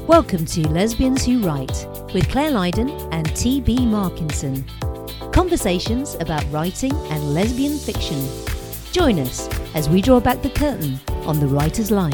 Welcome to Lesbians Who Write with Claire Lydon and T.B. Markinson. Conversations about writing and lesbian fiction. Join us as we draw back the curtain on the writer's life.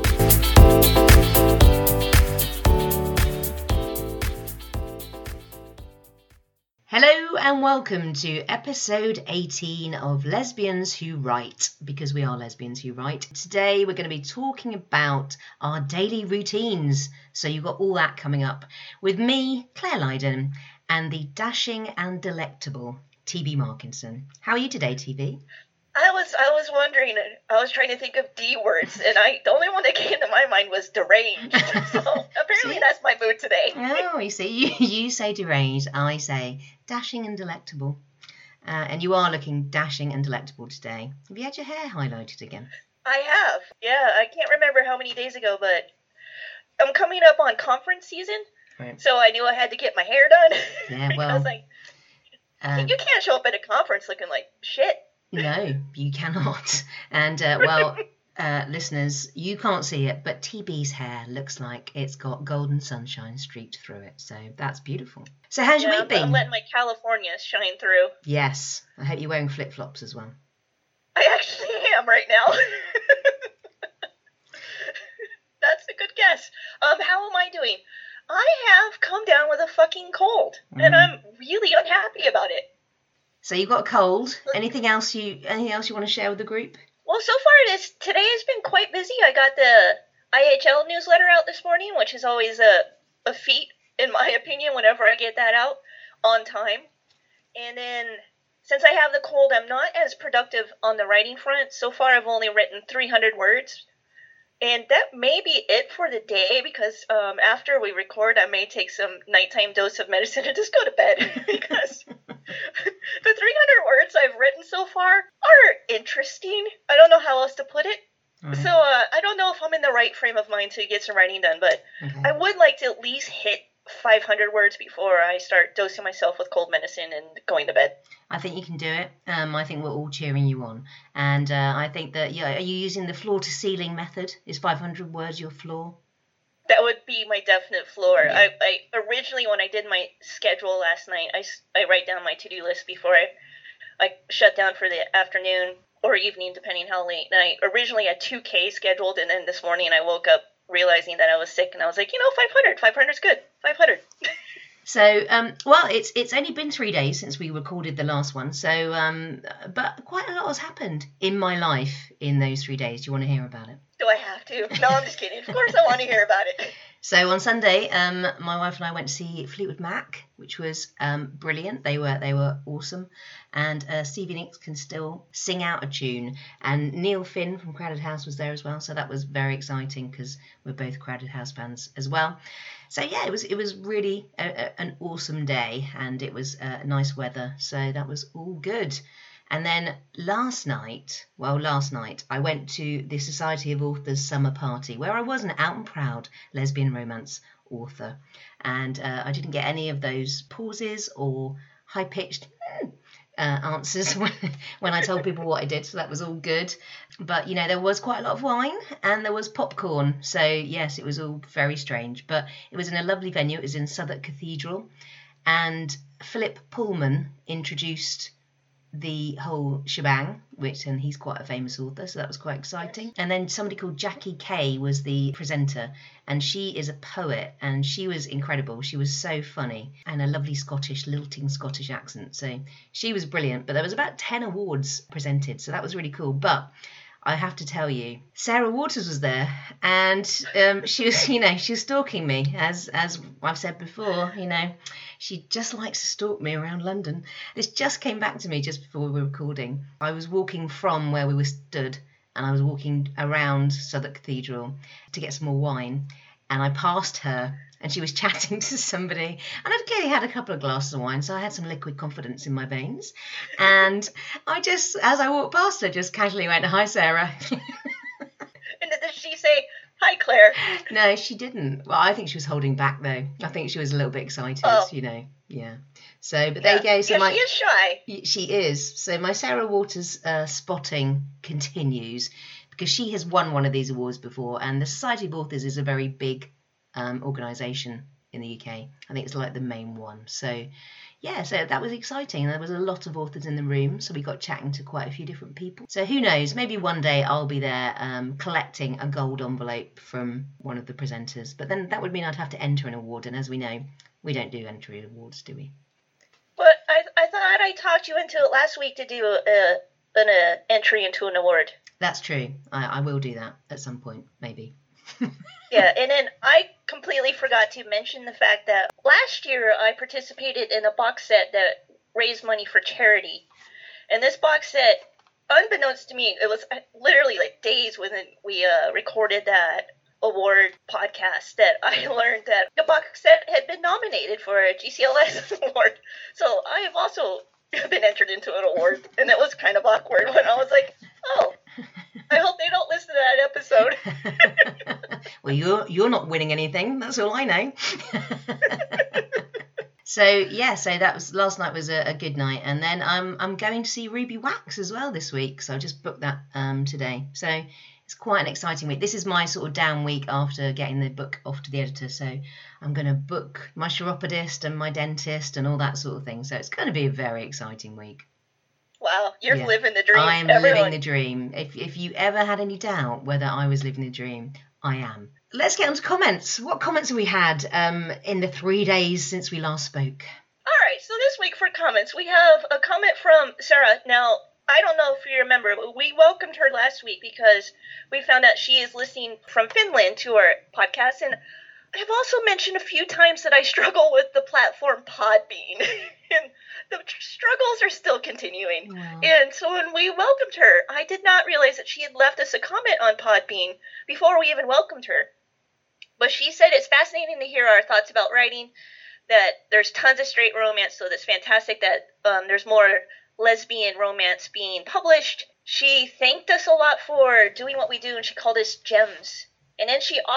Hello and welcome to episode 18 of Lesbians Who Write, because we are lesbians who write. Today we're going to be talking about our daily routines, so you've got all that coming up with me, Claire Lydon, and the dashing and delectable T.B. Markinson. How are you today, T.B.? I was wondering, I was trying to think of D words, and the only one that came to my mind was deranged. So apparently that's my mood today. Oh, you see, you say deranged, I say dashing and delectable. And you are looking dashing and delectable today. Have you had your hair highlighted again? I have. Yeah, I can't remember how many days ago, but I'm coming up on conference season, right. So I knew I had to get my hair done. Yeah, well. You can't show up at a conference looking like shit. No, you cannot. And, listeners, you can't see it, but TB's hair looks like it's got golden sunshine streaked through it. So that's beautiful. So how's your week been? I'm letting my California shine through. Yes. I hope you're wearing flip-flops as well. I actually am right now. That's a good guess. How am I doing? I have come down with a fucking cold, and I'm really unhappy about it. So you've got a cold. Anything else you want to share with the group? Well, so far today has been quite busy. I got the IHL newsletter out this morning, which is always a feat, in my opinion, whenever I get that out on time. And then, since I have the cold, I'm not as productive on the writing front. So far, I've only written 300 words. And that may be it for the day, because after we record, I may take some nighttime dose of medicine and just go to bed, because the 300 words I've written so far are interesting. I don't know how else to put it. Right. So I don't know if I'm in the right frame of mind to get some writing done, but okay. I would like to at least hit 500 words before I start dosing myself with cold medicine and going to bed. I think you can do it. I think we're all cheering you on. And I think that, are you using the floor to ceiling method? Is 500 words your floor? That would be my definite floor. Yeah. I originally, when I did my schedule last night, I write down my to-do list before I shut down for the afternoon or evening, depending how late. And I originally had 2K scheduled, and then this morning I woke up realizing that I was sick, and I was like, 500 is good. 500. So, it's only been 3 days since we recorded the last one. So, but quite a lot has happened in my life in those 3 days. Do you want to hear about it? Do I have to? No, I'm just kidding. Of course I want to hear about it. So on Sunday, my wife and I went to see Fleetwood Mac, which was brilliant. They were awesome. And Stevie Nicks can still sing out a tune. And Neil Finn from Crowded House was there as well. So that was very exciting, because we're both Crowded House fans as well. So yeah, it was really an awesome day, and it was nice weather. So that was all good. And then last night, I went to the Society of Authors summer party, where I was an out and proud lesbian romance author. And I didn't get any of those pauses or high-pitched answers when I told people what I did, so that was all good. But, there was quite a lot of wine, and there was popcorn. So, yes, it was all very strange. But it was in a lovely venue. It was in Southwark Cathedral. And Philip Pullman introduced the whole shebang, and he's quite a famous author, so that was quite exciting. And then somebody called Jackie Kay was the presenter, and she is a poet, and she was incredible. She was so funny, and a lovely lilting Scottish accent, so she was brilliant. But there was about 10 awards presented, so that was really cool. But I have to tell you, Sarah Waters was there, and she was, she was stalking me, as I've said before, she just likes to stalk me around London. This just came back to me just before we were recording. I was walking from where we were stood, and I was walking around Southwark Cathedral to get some more wine, and I passed her, and she was chatting to somebody, and I'd clearly had a couple of glasses of wine, so I had some liquid confidence in my veins, and I just, as I walked past her, just casually went, "Hi, Sarah." And did she say, "Hi, Claire"? No, she didn't. Well, I think she was holding back, though. I think she was a little bit excited, yeah. So, but there you go. So she is shy. She is. So my Sarah Waters spotting continues, because she has won one of these awards before, and the Society of Authors is a very big organisation in the UK. I think it's like the main one. So yeah, so that was exciting. There was a lot of authors in the room, so we got chatting to quite a few different people. So who knows, maybe one day I'll be there collecting a gold envelope from one of the presenters. But then that would mean I'd have to enter an award, and as we know, we don't do entry awards, do we? But I thought I talked you into it last week to do an entry into an award. That's true. I will do that at some point, maybe. Yeah, and then I completely forgot to mention the fact that last year I participated in a box set that raised money for charity. And this box set, unbeknownst to me, it was literally like days when we recorded that award podcast that I learned that the box set had been nominated for a GCLS award. So I have also been entered into an award, and it was kind of awkward when I was like, oh, I hope they don't listen to that episode. Well, you're not winning anything. That's all I know. So yeah, so that was last night was a good night, and then I'm going to see Ruby Wax as well this week. So I just booked that today. So it's quite an exciting week. This is my sort of down week after getting the book off to the editor. So I'm going to book my chiropodist and my dentist and all that sort of thing. So it's going to be a very exciting week. Wow, you're living the dream. I'm living the dream. If you ever had any doubt whether I was living the dream, I am. Let's get on to comments. What comments have we had in the 3 days since we last spoke? All right, so this week for comments, we have a comment from Sarah. Now, I don't know if you remember, but we welcomed her last week because we found out she is listening from Finland to our podcast. And I've also mentioned a few times that I struggle with the platform Podbean. And the struggles are still continuing. Wow. And so when we welcomed her, I did not realize that she had left us a comment on Podbean before we even welcomed her. But she said it's fascinating to hear our thoughts about writing, that there's tons of straight romance, so that's fantastic that there's more lesbian romance being published. She thanked us a lot for doing what we do, and she called us gems. And then she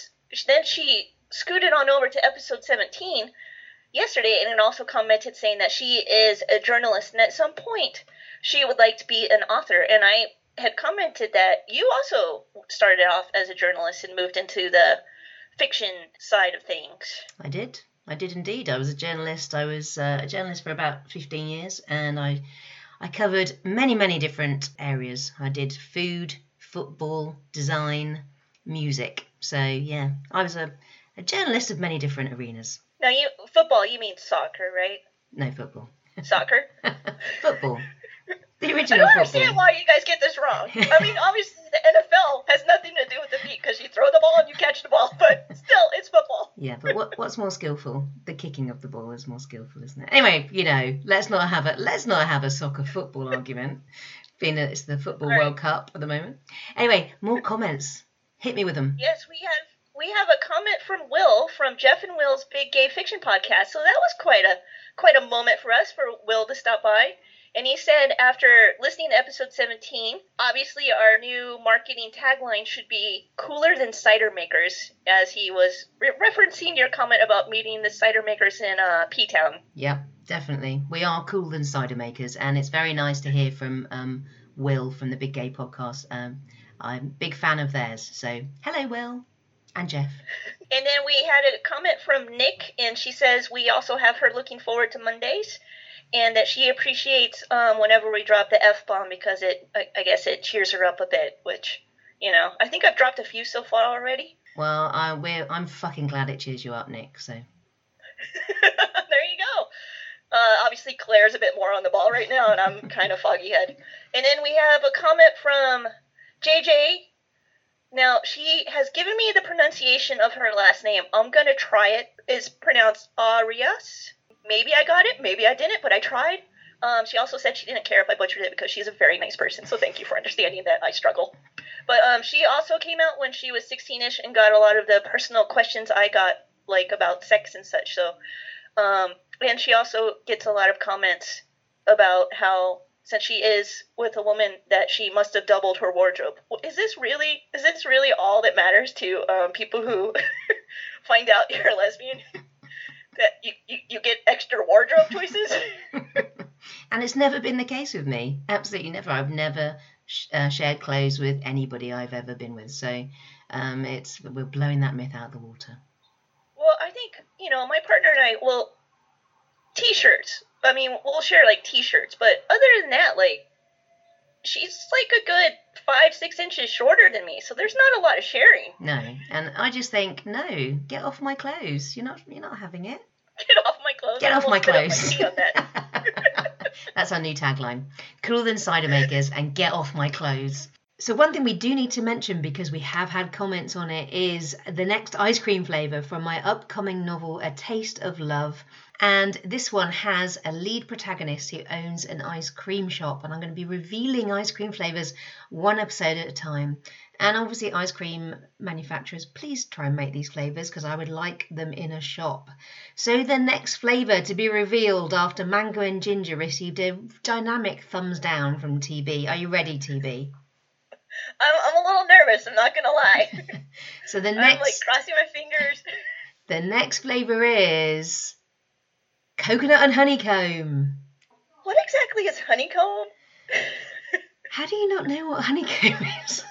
scooted on over to episode 17 yesterday, and then also commented saying that she is a journalist, and at some point she would like to be an author. And I had commented that you also started off as a journalist and moved into the fiction side of things. I did indeed. I was a journalist. I was a journalist for about 15 years, and I covered many different areas. I did food, football, design, music. So yeah, I was a journalist of many different arenas. Now, football, you mean soccer, right? No, football. Soccer? Football. The I original don't football. understand why you guys get this wrong. I mean, obviously the NFL has nothing to do with the feet because you throw the ball and you catch the ball, but still, it's football. Yeah, but what's more skillful? The kicking of the ball is more skillful, isn't it? Anyway, let's not have a soccer football argument, being that it's the Football World Cup at the moment. Anyway, more comments. Hit me with them. Yes, we have a comment from Will from Jeff and Will's Big Gay Fiction podcast. So that was quite a moment for us, for Will to stop by. And he said after listening to episode 17, obviously our new marketing tagline should be cooler than cider makers, as he was referencing your comment about meeting the cider makers in P-Town. Yep, definitely. We are cooler than cider makers, and it's very nice to hear from Will from the Big Gay podcast. I'm a big fan of theirs. So hello, Will and Jeff. And then we had a comment from Nick, and she says we also have her looking forward to Mondays, and that she appreciates whenever we drop the F-bomb because I guess it cheers her up a bit, which, I think I've dropped a few so far already. Well, I'm fucking glad it cheers you up, Nick, so. There you go. Obviously, Claire's a bit more on the ball right now, and I'm kind of foggy-head. And then we have a comment from JJ. Now, she has given me the pronunciation of her last name. I'm going to try it. It's pronounced Arias. Maybe I got it, maybe I didn't, but I tried. She also said she didn't care if I butchered it because she's a very nice person, so thank you for understanding that I struggle. But she also came out when she was 16-ish and got a lot of the personal questions I got, like about sex and such. So, and she also gets a lot of comments about how, since she is with a woman, that she must have doubled her wardrobe. Is this really all that matters to people who find out you're a lesbian? That you get extra wardrobe choices? And it's never been the case with me. Absolutely never. I've never shared clothes with anybody I've ever been with. So we're blowing that myth out of the water. my partner and I will t-shirts. I mean, we'll share like t-shirts, but other than that, like, she's like a good 5-6 inches shorter than me, so there's not a lot of sharing. No, and I just think, no, get off my clothes. You're not having it. Get off my clothes. Get off my clothes. On that. That's our new tagline. Cooler than cider makers and get off my clothes. So one thing we do need to mention, because we have had comments on it, is the next ice cream flavour from my upcoming novel, A Taste of Love. And this one has a lead protagonist who owns an ice cream shop. And I'm going to be revealing ice cream flavours one episode at a time. And obviously ice cream manufacturers, please try and make these flavours, because I would like them in a shop. So the next flavour to be revealed after Mango and Ginger received a dynamic thumbs down from TB. Are you ready, TB? I'm a little nervous, I'm not going to lie. So the I'm next... like crossing my fingers. The next flavour is coconut and honeycomb. What exactly is honeycomb? How do you not know what honeycomb is?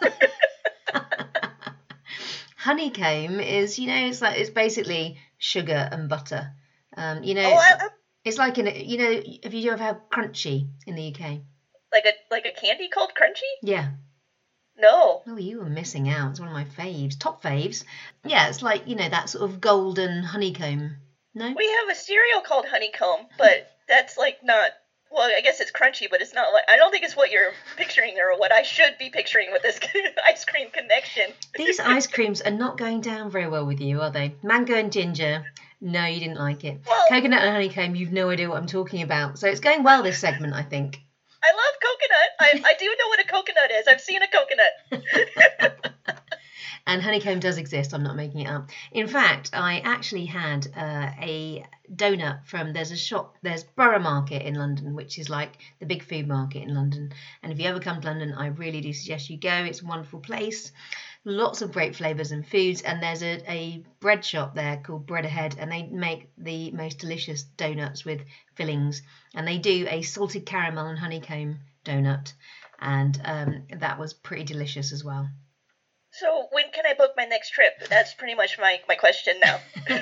Honeycomb is, it's basically sugar and butter. It's like have you ever had Crunchy in the UK? Like a candy called Crunchy? Yeah. No. Oh, you were missing out. It's one of my faves, top faves. Yeah, it's like, that sort of golden honeycomb. No? We have a cereal called Honeycomb, but that's like not, well, I guess it's crunchy, but it's not like, I don't think it's what you're picturing or what I should be picturing with this ice cream connection. These ice creams are not going down very well with you, are they? Mango and Ginger, no, you didn't like it. Well, coconut and honeycomb, you've no idea what I'm talking about. So it's going well, this segment, I think. I love coconut. I do know what a coconut is. I've seen a coconut. And honeycomb does exist. I'm not making it up. In fact, I actually had a donut from, there's Borough Market in London, which is like the big food market in London. And if you ever come to London, I really do suggest you go. It's a wonderful place. Lots of great flavours and foods. And there's a bread shop there called Bread Ahead. And they make the most delicious donuts with fillings. And they do a salted caramel and honeycomb donut. And that was pretty delicious as well. So when can I book my next trip? That's pretty much my question now.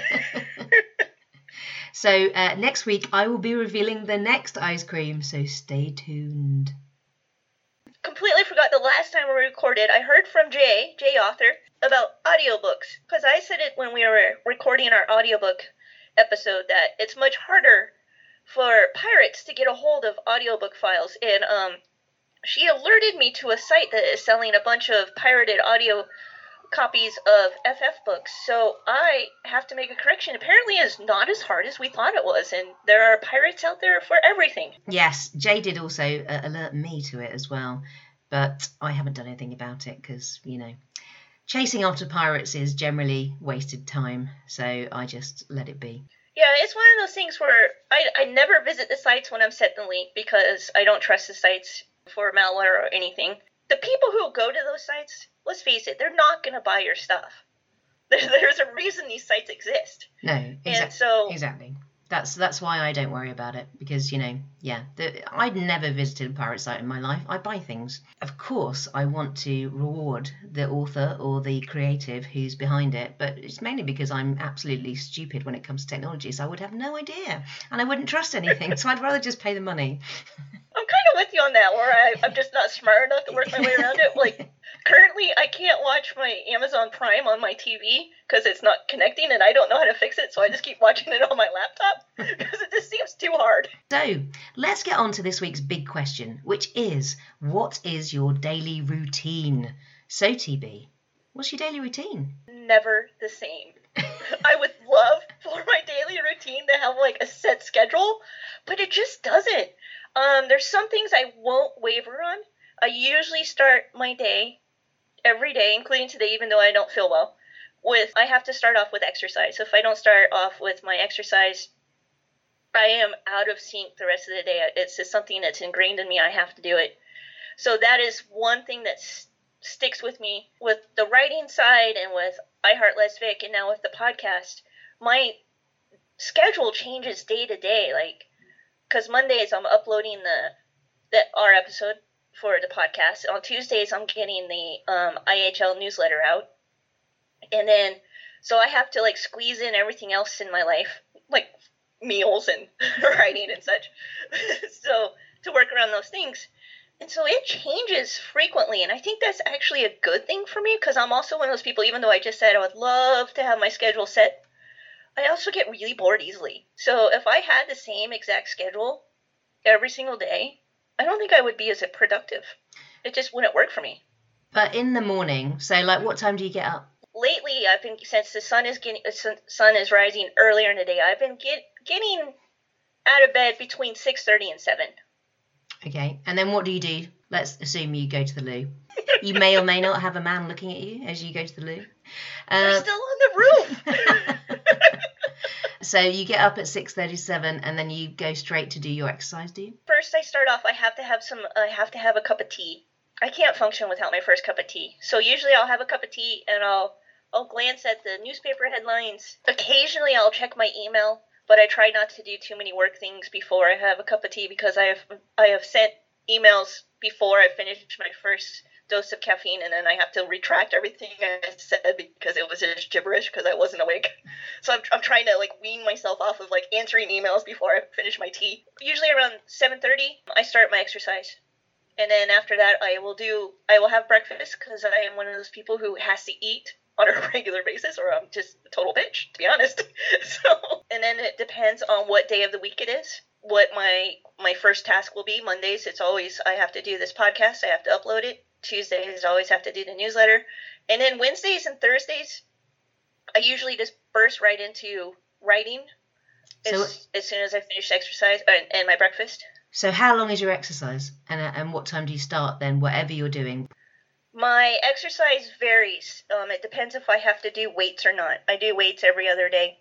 So next week I will be revealing the next ice cream, so stay tuned. Completely forgot the last time we recorded. I heard from Jay Author, about audiobooks. Because I said it when we were recording our audiobook episode that it's much harder for pirates to get a hold of audiobook files. And she alerted me to a site that is selling a bunch of pirated audio copies of FF books. So I have to make a correction. Apparently it's not as hard as we thought it was, and there are pirates out there for everything. Yes, Jay did also alert me to it as well, but I haven't done anything about it because, chasing after pirates is generally wasted time, so I just let it be. Yeah, it's one of those things where I never visit the sites when I'm set the link because I don't trust the sites for malware or anything. The people who go to those sites, let's face it, they're not going to buy your stuff. There's a reason these sites exist. No, exactly. That's why I don't worry about it, because, I'd never visited a pirate site in my life. I buy things. Of course, I want to reward the author or the creative who's behind it, but it's mainly because I'm absolutely stupid when it comes to technology, so I would have no idea, and I wouldn't trust anything, so I'd rather just pay the money. I'm kind of with you on that, where I'm just not smart enough to work my way around it. Like, currently, I can't watch my Amazon Prime on my TV because it's not connecting, and I don't know how to fix it, so I just keep watching it on my laptop because it just seems too hard. So, let's get on to this week's big question, which is, what is your daily routine? So, TB, what's your daily routine? Never the same. I would love for my daily routine to have, like, a set schedule, but it just doesn't. There's some things I won't waver on. I usually start my day, every day, including today, even though I don't feel well, I have to start off with exercise. So if I don't start off with my exercise, I am out of sync the rest of the day. It's just something that's ingrained in me. I have to do it. So that is one thing that sticks with me with the writing side and with iHeart Les Vic and now with the podcast. My schedule changes day to day, because Mondays I'm uploading our episode for the podcast. On Tuesdays I'm getting the IHL newsletter out, and then So I have to like squeeze in everything else in my life, like meals and writing and such. So to work around those things. And so it changes frequently, and I think that's actually a good thing for me because I'm also one of those people, even though I just said I would love to have my schedule set, I also get really bored easily. So if I had the same exact schedule every single day, I don't think I would be as productive. It just wouldn't work for me. But in the morning, so like what time do you get up? Lately, I've been, since the sun is rising earlier in the day, I've been getting out of bed between 6:30 and 7. Okay, and then what do you do? Let's assume you go to the loo. You may or may not have a man looking at you as you go to the loo. They're still on the roof. So you get up at 6:37 and then you go straight to do your exercise, do you? First, I start off, I have to have a cup of tea. I can't function without my first cup of tea. So usually I'll have a cup of tea and I'll glance at the newspaper headlines. Occasionally I'll check my email, but I try not to do too many work things before I have a cup of tea because I have sent emails before I finish my first dose of caffeine, and then I have to retract everything I said because it was just gibberish because I wasn't awake. So I'm trying to like wean myself off of like answering emails before I finish my tea. Usually around 7:30 I start my exercise. And then after that I will have breakfast because I am one of those people who has to eat on a regular basis or I'm just a total bitch, to be honest. So, and then it depends on what day of the week it is, what my first task will be. Mondays, it's always I have to do this podcast, I have to upload it. Tuesdays, I always have to do the newsletter. And then Wednesdays and Thursdays, I usually just burst right into writing as soon as I finish exercise and my breakfast. So how long is your exercise? And what time do you start then, whatever you're doing? My exercise varies. It depends if I have to do weights or not. I do weights every other day.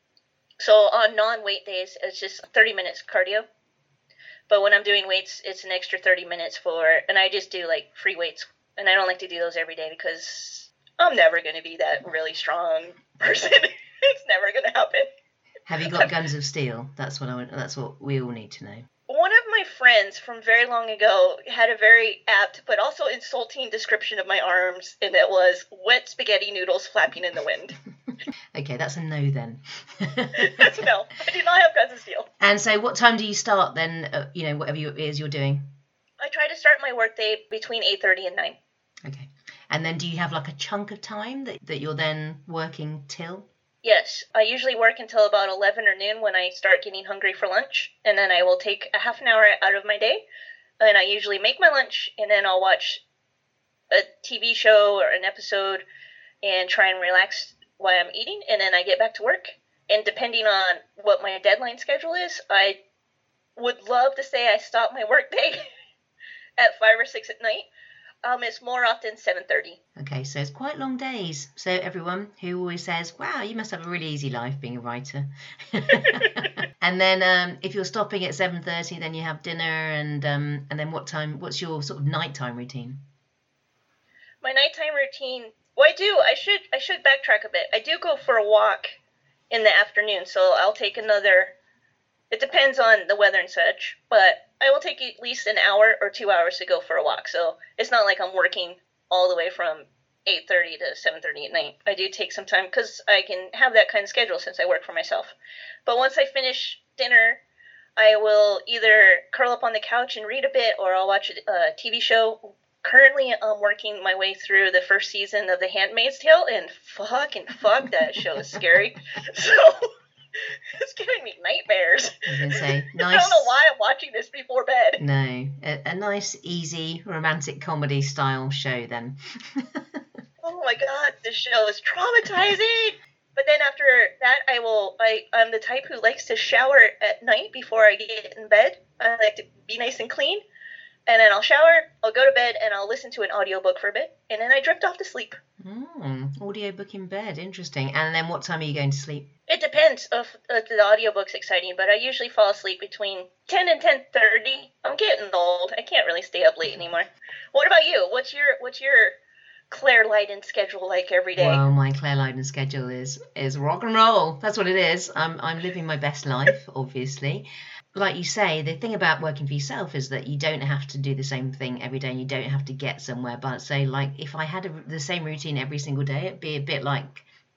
So on non-weight days, it's just 30 minutes cardio. But when I'm doing weights, it's an extra 30 minutes and I just do like free weights. And I don't like to do those every day because I'm never going to be that really strong person. It's never going to happen. Have you got guns of steel? That's what we all need to know. One of my friends from very long ago had a very apt but also insulting description of my arms, and it was wet spaghetti noodles flapping in the wind. Okay, that's a no then. No, I do not have guns of steel. And so what time do you start then, whatever it is you're doing? I try to start my workday between 8:30 and 9. Okay. And then do you have like a chunk of time that you're then working till? Yes, I usually work until about 11 or noon when I start getting hungry for lunch, and then I will take a half an hour out of my day, and I usually make my lunch, and then I'll watch a TV show or an episode and try and relax while I'm eating, and then I get back to work. And depending on what my deadline schedule is, I would love to say I stop my work day at 5 or 6 at night. It's more often 7:30. Okay, so it's quite long days. So everyone who always says, wow, you must have a really easy life being a writer. And then if you're stopping at 7:30, then you have dinner, and then what's your sort of nighttime routine? My nighttime routine, well, I should backtrack a bit. I do go for a walk in the afternoon, so I'll take it depends on the weather and such, but I will take at least an hour or 2 hours to go for a walk. So it's not like I'm working all the way from 8:30 to 7:30 at night. I do take some time because I can have that kind of schedule since I work for myself. But once I finish dinner, I will either curl up on the couch and read a bit, or I'll watch a TV show. Currently, I'm working my way through the first season of The Handmaid's Tale, and fuck, that show is scary. So it's giving me nightmares. I was going to say, nice. I don't know why I'm watching this before bed. No, a nice, easy, romantic comedy style show then. Oh my god, this show is traumatizing. But then after that, I'm the type who likes to shower at night before I get in bed. I like to be nice and clean. And then I'll shower, I'll go to bed, and I'll listen to an audiobook for a bit. And then I drift off to sleep. Audiobook in bed, interesting. And then what time are you going to sleep? It depends if the audiobook's exciting, but I usually fall asleep between 10 and 10:30. I'm getting old. I can't really stay up late anymore. What about you? What's your Claire Lydon schedule like every day? Well, my Claire Lydon schedule is rock and roll. That's what it is. I'm living my best life, obviously. Like you say, the thing about working for yourself is that you don't have to do the same thing every day, and you don't have to get somewhere. But so, like, if I had the same routine every single day, it'd be a bit like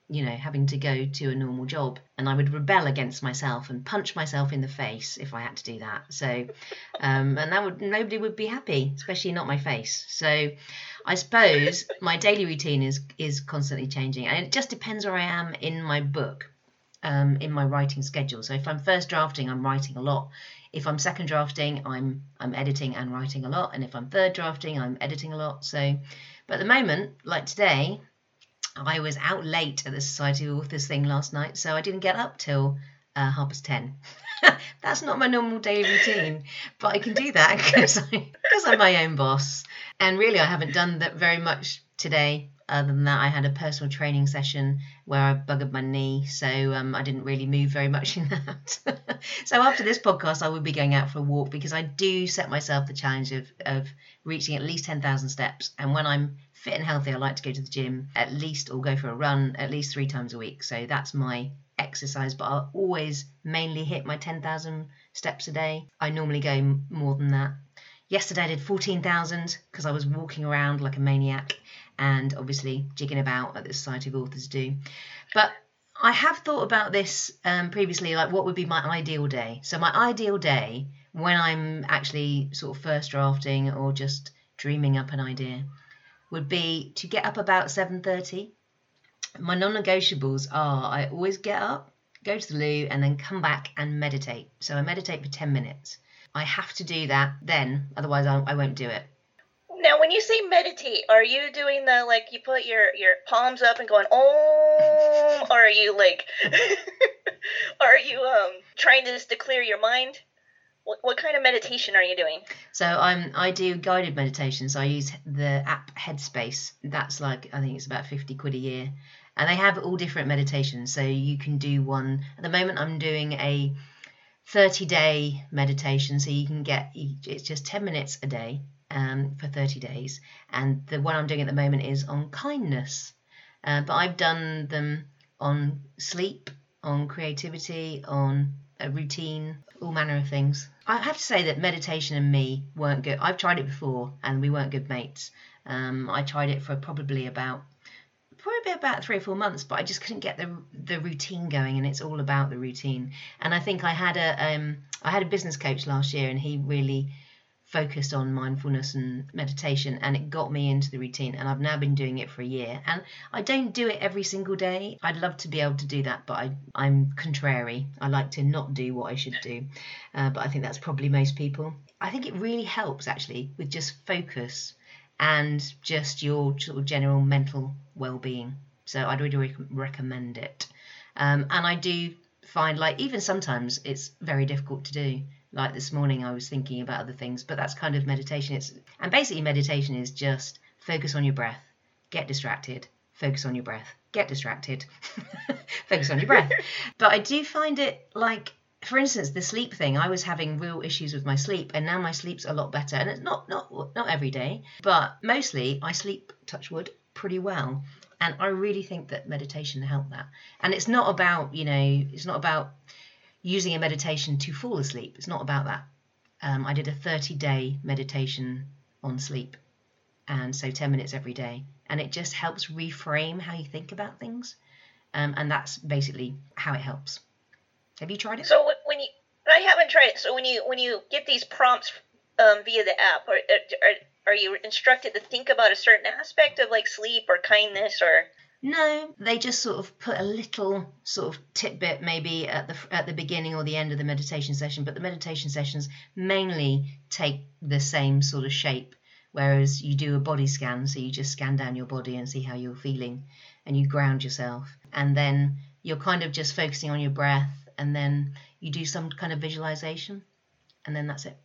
having to go to a normal job, and I would rebel against myself and punch myself in the face if I had to do that. So, and nobody would be happy, especially not my face. So, I suppose my daily routine is constantly changing, and it just depends where I am in my book, in my writing schedule. So, if I'm first drafting, I'm writing a lot. If I'm second drafting, I'm editing and writing a lot, and if I'm third drafting, I'm editing a lot. So, but at the moment, like today, I was out late at the Society of Authors thing last night, so I didn't get up till 10:30. That's not my normal daily routine, but I can do that because I'm my own boss. And really, I haven't done that very much today. Other than that, I had a personal training session where I buggered my knee, so I didn't really move very much in that. So after this podcast, I will be going out for a walk, because I do set myself the challenge of reaching at least 10,000 steps. And when I'm fit and healthy, I like to go to the gym at least, or go for a run at least 3 times a week. So that's my exercise, but I'll always mainly hit my 10,000 steps a day. I normally go more than that. Yesterday I did 14,000 because I was walking around like a maniac, and obviously jigging about, like the Society of Authors do. But I have thought about this previously, like what would be my ideal day. So my ideal day, when I'm actually sort of first drafting or just dreaming up an idea, would be to get up about 7:30. My non-negotiables are I always get up, go to the loo, and then come back and meditate. So I meditate for 10 minutes. I have to do that then, otherwise I won't do it. Now, when you say meditate, are you doing the, like, you put your palms up and going, oh, or are you, like, trying to just to clear your mind? What kind of meditation are you doing? So I do guided meditation. So I use the app Headspace. That's like, I think it's about 50 quid a year. And they have all different meditations. So you can do one. At the moment, I'm doing a 30-day meditation. So you can it's just 10 minutes a day for 30 days. And the one I'm doing at the moment is on kindness. But I've done them on sleep, on creativity, on a routine, all manner of things. I have to say that meditation and me weren't good. I've tried it before and we weren't good mates. I tried it for probably about 3 or 4 months, but I just couldn't get the routine going, and it's all about the routine. And I think I had a business coach last year, and he really focused on mindfulness and meditation, and it got me into the routine, and I've now been doing it for a year. And I don't do it every single day. I'd love to be able to do that, but I'm contrary. I like to not do what I should do, but I think that's probably most people. I think it really helps actually with just focus and just your sort of general mental well-being. So I'd really recommend it. And I do find, like, even sometimes it's very difficult to do. Like this morning I was thinking about other things, but that's kind of meditation. And basically meditation is just focus on your breath, get distracted, focus on your breath, get distracted, focus on your breath. But I do find it, like, for instance, the sleep thing, I was having real issues with my sleep, and now my sleep's a lot better. And it's not every day, but mostly I sleep, touch wood, pretty well. And I really think that meditation helped that. And it's not about, it's not about using a meditation to fall asleep. It's not about that. I did a 30-day meditation on sleep, and so 10 minutes every day. And it just helps reframe how you think about things. And that's basically how it helps. Have you tried it? So I haven't tried it. So when you get these prompts via the app, are you instructed to think about a certain aspect of, like, sleep or kindness or? No, they just sort of put a little sort of tidbit maybe at the beginning or the end of the meditation session, but the meditation sessions mainly take the same sort of shape, whereas you do a body scan, so you just scan down your body and see how you're feeling, and you ground yourself, and then you're kind of just focusing on your breath, and then you do some kind of visualization, and then that's it.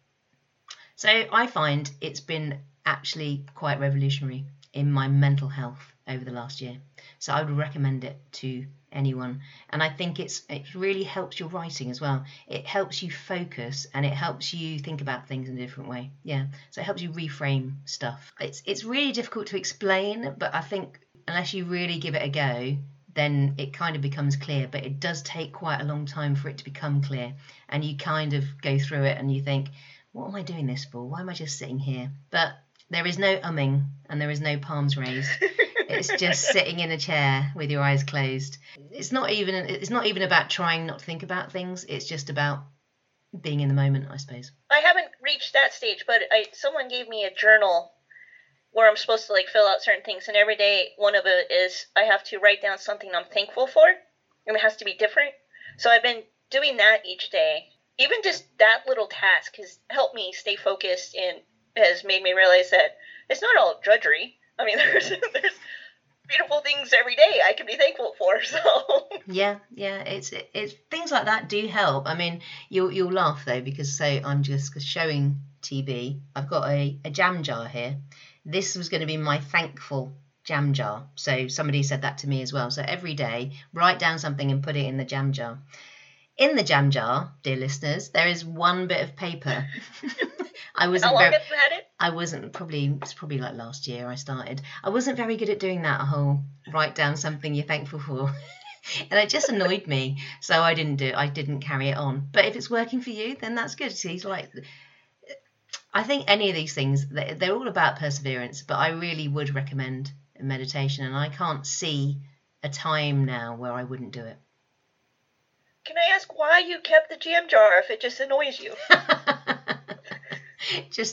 So I find it's been actually quite revolutionary in my mental health over the last year. So I would recommend it to anyone. And I think it really helps your writing as well. It helps you focus, and it helps you think about things in a different way. Yeah. So it helps you reframe stuff. It's really difficult to explain, but I think unless you really give it a go, then it kind of becomes clear. But it does take quite a long time for it to become clear. And you kind of go through it and you think, what am I doing this for? Why am I just sitting here? But there is no umming and there is no palms raised. It's just sitting in a chair with your eyes closed. It's not even about trying not to think about things. It's just about being in the moment, I suppose. I haven't reached that stage, but someone gave me a journal where I'm supposed to like fill out certain things, and every day one of it is I have to write down something I'm thankful for, and it has to be different. So I've been doing that each day. Even just that little task has helped me stay focused and has made me realize that it's not all drudgery. I mean, there's beautiful things every day I can be thankful for. So yeah, it's things like that do help. I mean, you'll laugh though, because say I'm just showing TB. I've got a jam jar here. This was going to be my thankful jam jar. So somebody said that to me as well. So every day, write down something and put it in the jam jar. In the jam jar, dear listeners, there is one bit of paper. How long have you had it? It's probably like last year I started. I wasn't very good at doing that whole write down something you're thankful for. And it just annoyed me. So I didn't carry it on. But if it's working for you, then that's good. See, like, I think any of these things, they're all about perseverance, but I really would recommend meditation, and I can't see a time now where I wouldn't do it. Can I ask why you kept the jam jar if it just annoys you? just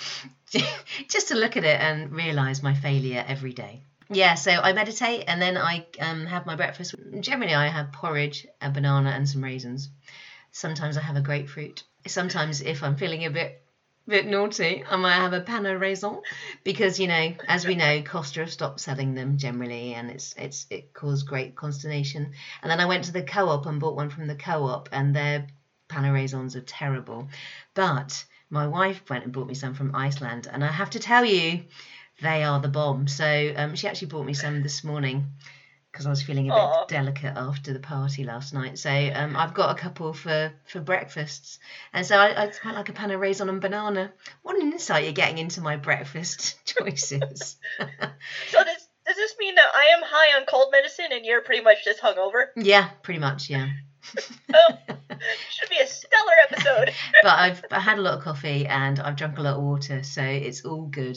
to look at it and realise my failure every day. Yeah, so I meditate, and then I have my breakfast. Generally, I have porridge, a banana, and some raisins. Sometimes I have a grapefruit. Sometimes, if I'm feeling a bit naughty, I might have a pain au raisin, because, you know, as we know, Costa have stopped selling them generally, and it caused great consternation. And then I went to the co-op and bought one from the co-op, and their pain au raisins are terrible. But my wife went and bought me some from Iceland, and I have to tell you, they are the bomb. So she actually bought me some this morning, because I was feeling a bit delicate after the party last night. So I've got a couple for breakfasts. And so I quite like a pain au raisin and banana. What an insight you're getting into my breakfast choices. So does this mean that I am high on cold medicine and you're pretty much just hungover? Yeah, pretty much, yeah. Oh, should be a stellar episode. But I had a lot of coffee and I've drunk a lot of water, so it's all good.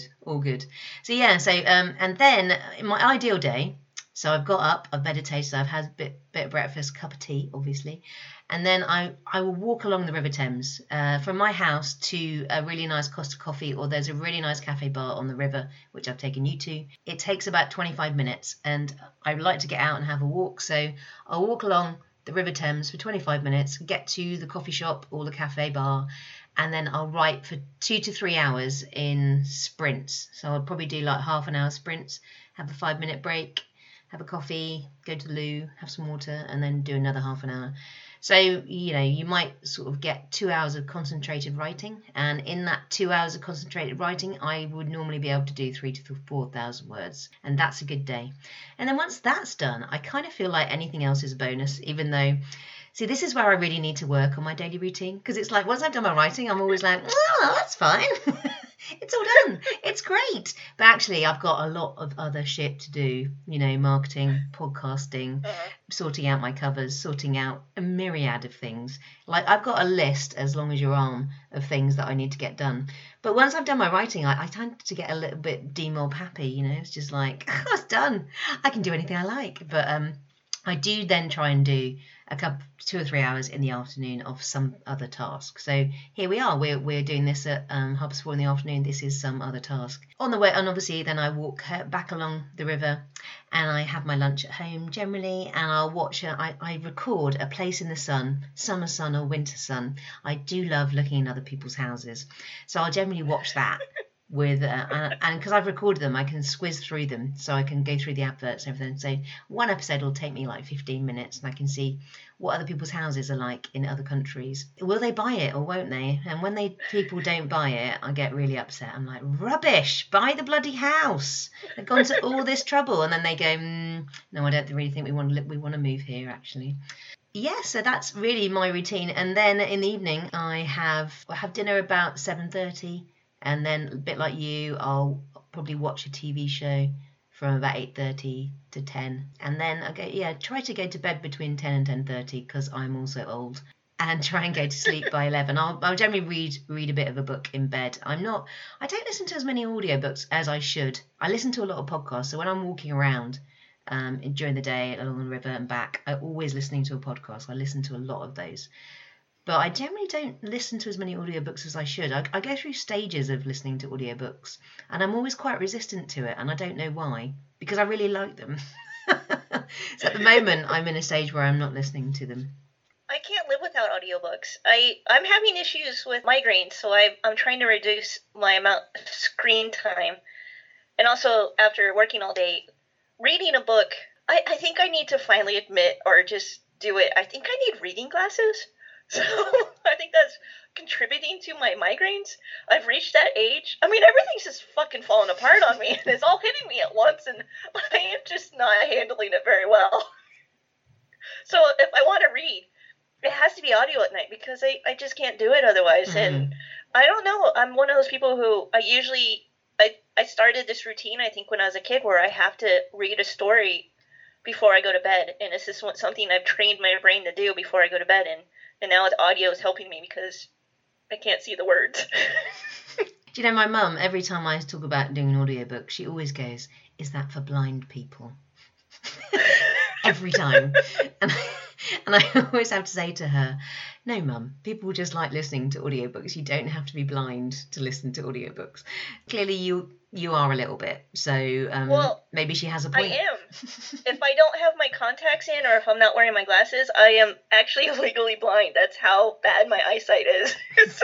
So yeah, so and then in my ideal day, so I've got up, I've meditated, I've had a bit of breakfast, cup of tea, obviously, and then I will walk along the River Thames from my house to a really nice Costa Coffee, or there's a really nice cafe bar on the river, which I've taken you to. It takes about 25 minutes, and I like to get out and have a walk, so I'll walk along the River Thames for 25 minutes, get to the coffee shop or the cafe bar, and then I'll write for 2 to 3 hours in sprints. So I'll probably do like half an hour sprints, have a 5-minute break, have a coffee, go to the loo, have some water, and then do another half an hour. So, you know, you might sort of get 2 hours of concentrated writing, and in that 2 hours of concentrated writing, I would normally be able to do 3,000 to 4,000 words, and that's a good day. And then once that's done, I kind of feel like anything else is a bonus, even though, see, this is where I really need to work on my daily routine, because it's like, once I've done my writing, I'm always like, oh, that's fine. It's all done. It's great. But actually, I've got a lot of other shit to do, you know, marketing, podcasting, sorting out my covers, sorting out a myriad of things. Like, I've got a list as long as your arm of things that I need to get done. But once I've done my writing, I tend to get a little bit demob happy, you know. It's just like, oh, it's done. I can do anything I like. But I do then try and do a couple, 2 or 3 hours in the afternoon of some other task. So here we are. We're doing this at 4:30 in the afternoon. This is some other task on the way. And obviously, then I walk back along the river, and I have my lunch at home generally, and I'll watch. I record A Place in the Sun, summer sun or winter sun. I do love looking in other people's houses, so I'll generally watch that. With and because I've recorded them, I can squiz through them, so I can go through the adverts and everything. So one episode will take me like 15 minutes, and I can see what other people's houses are like in other countries. Will they buy it or won't they? And when people don't buy it, I get really upset. I'm like, rubbish! Buy the bloody house. They've gone to all this trouble, and then they go, no, I don't really think we want to move here actually. Yeah, so that's really my routine. And then in the evening, I have dinner about 7:30. And then, a bit like you, I'll probably watch a TV show from about 8:30 to 10. And then I try to go to bed between 10 and 10:30, because I'm also old. and try and go to sleep by 11. I'll generally read a bit of a book in bed. I don't listen to as many audiobooks as I should. I listen to a lot of podcasts, so when I'm walking around during the day along the river and back, I'm always listening to a podcast. I listen to a lot of those. But I generally don't listen to as many audiobooks as I should. I go through stages of listening to audiobooks, and I'm always quite resistant to it, and I don't know why, because I really like them. So at the moment, I'm in a stage where I'm not listening to them. I can't live without audiobooks. I'm having issues with migraines, so I'm trying to reduce my amount of screen time. And also, after working all day, reading a book, I think I need to finally admit, or just do it, I think I need reading glasses. So I think that's contributing to my migraines. I've reached that age. I mean, everything's just fucking falling apart on me, and it's all hitting me at once, and I am just not handling it very well. So if I want to read, it has to be audio at night, because I just can't do it otherwise. And I don't know. I'm one of those people who I started this routine, I think, when I was a kid, where I have to read a story before I go to bed. And it's just something I've trained my brain to do before I go to bed. And now the audio is helping me because I can't see the words. Do you know, my mum, every time I talk about doing an audiobook, she always goes, "Is that for blind people?" Every time. And I always have to say to her, "No, Mum, people just like listening to audiobooks. You don't have to be blind to listen to audiobooks." Clearly you are a little bit, so well, maybe she has a point. I am. If I don't have my contacts in, or if I'm not wearing my glasses, I am actually legally blind. That's how bad my eyesight is. So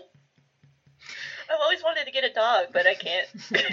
I've always wanted to get a dog, but I can't.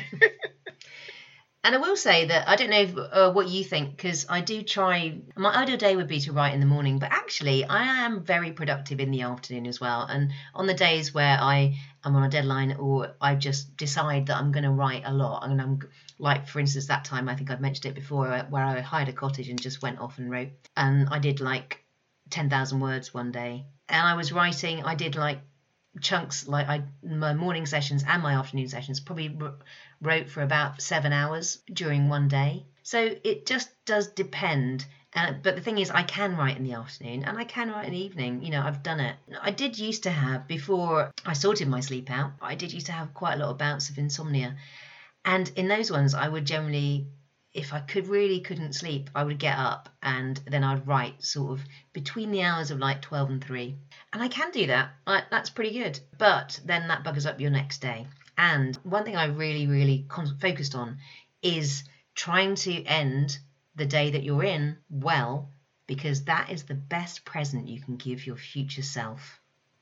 And I will say that I don't know what you think, because I do try. My ideal day would be to write in the morning, but actually I am very productive in the afternoon as well. And on the days where I am on a deadline, or I just decide that I'm going to write a lot, and I'm like, for instance, that time, I think I've mentioned it before, where I hired a cottage and just went off and wrote, and I did like 10,000 words one day, and I was writing. I did like chunks, like my morning sessions and my afternoon sessions, probably wrote for about 7 hours during one day. So it just does depend. But the thing is, I can write in the afternoon and I can write in the evening. You know, I've done it. I did used to have, before I sorted my sleep out, I did used to have quite a lot of bouts of insomnia. And in those ones, I would generally, if I couldn't sleep, I would get up and then I'd write sort of between the hours of like 12 and 3. And I can do that. That's pretty good. But then that buggers up your next day. And one thing I really, really focused on is trying to end the day that you're in well, because that is the best present you can give your future self.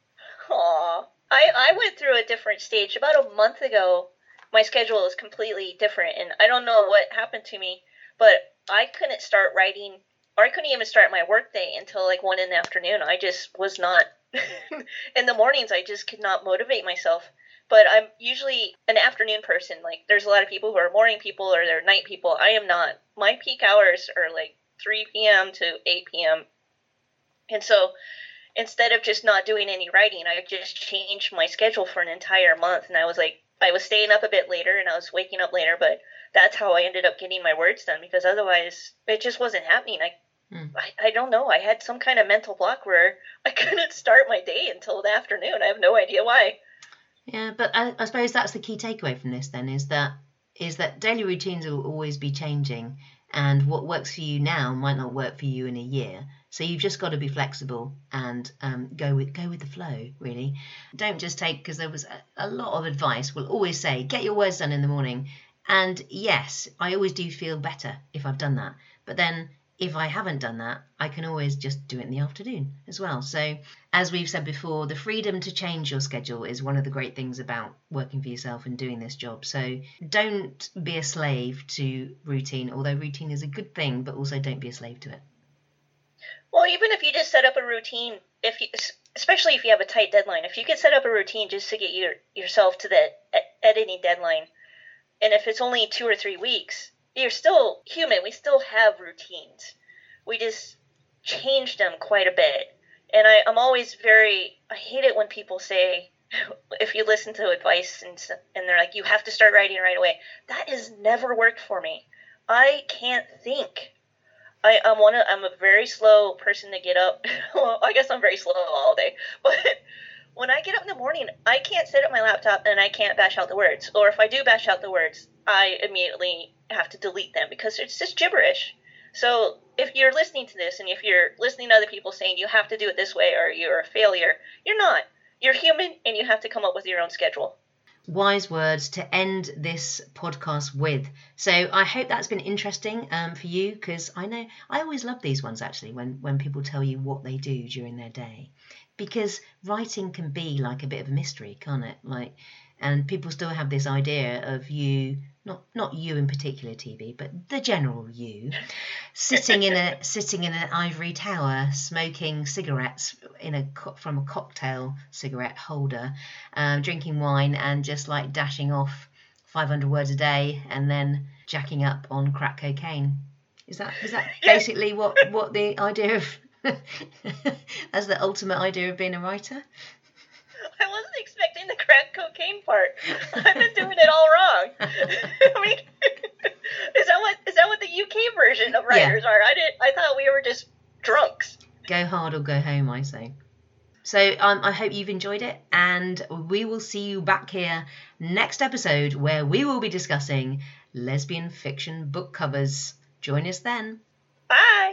Aw. I went through a different stage. About a month ago, my schedule is completely different, and I don't know what happened to me, but I couldn't start writing, or I couldn't even start my work day until like 1 in the afternoon. I just was not, in the mornings, I just could not motivate myself. But I'm usually an afternoon person. Like, there's a lot of people who are morning people or they're night people. I am not. My peak hours are like 3 p.m. to 8 p.m. And so instead of just not doing any writing, I just changed my schedule for an entire month. And I was staying up a bit later and I was waking up later, but that's how I ended up getting my words done, because otherwise it just wasn't happening. I don't know. I had some kind of mental block where I couldn't start my day until the afternoon. I have no idea why. Yeah, but I suppose that's the key takeaway from this then, is that daily routines will always be changing, and what works for you now might not work for you in a year. So you've just got to be flexible and go with the flow, really. Don't just take, because there was a lot of advice will always say, get your words done in the morning. And yes, I always do feel better if I've done that. But then if I haven't done that, I can always just do it in the afternoon as well. So as we've said before, the freedom to change your schedule is one of the great things about working for yourself and doing this job. So don't be a slave to routine, although routine is a good thing, but also don't be a slave to it. Well, even if you just set up a routine, especially if you have a tight deadline, if you could set up a routine just to get yourself to that editing deadline, and if it's only 2 or 3 weeks, you're still human. We still have routines. We just change them quite a bit. And I'm always I hate it when people say, if you listen to advice and they're like, you have to start writing right away. That has never worked for me. I can't think. I'm a very slow person to get up. Well, I guess I'm very slow all day, but when I get up in the morning, I can't sit at my laptop and I can't bash out the words. Or if I do bash out the words, I immediately have to delete them because it's just gibberish. So if you're listening to this and if you're listening to other people saying you have to do it this way or you're a failure, you're not. You're human and you have to come up with your own schedule. Wise words to end this podcast with. So I hope that's been interesting for you, because I know I always love these ones actually when people tell you what they do during their day, because writing can be like a bit of a mystery, can't it? Like, and people still have this idea of you, not you in particular, TB, but the general you, sitting in an ivory tower, smoking cigarettes from a cocktail cigarette holder, drinking wine, and just like dashing off 500 words a day, and then jacking up on crack cocaine. Is that basically what the idea of as the ultimate idea of being a writer? I wasn't expecting the crack cocaine part. I've been doing it all wrong. I mean, is that what the UK version of writers are? I thought we were just drunks. Go hard or go home, I say. So I hope you've enjoyed it, and we will see you back here next episode where we will be discussing lesbian fiction book covers. Join us then. Bye.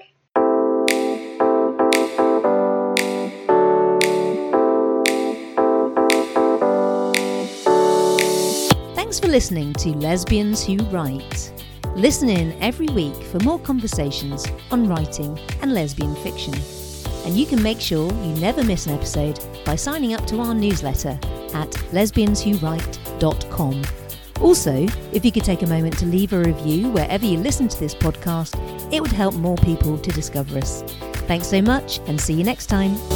Thanks for listening to Lesbians Who Write. Listen in every week for more conversations on writing and lesbian fiction. And you can make sure you never miss an episode by signing up to our newsletter at lesbianswhowrite.com. Also, if you could take a moment to leave a review wherever you listen to this podcast, it would help more people to discover us. Thanks so much, and see you next time.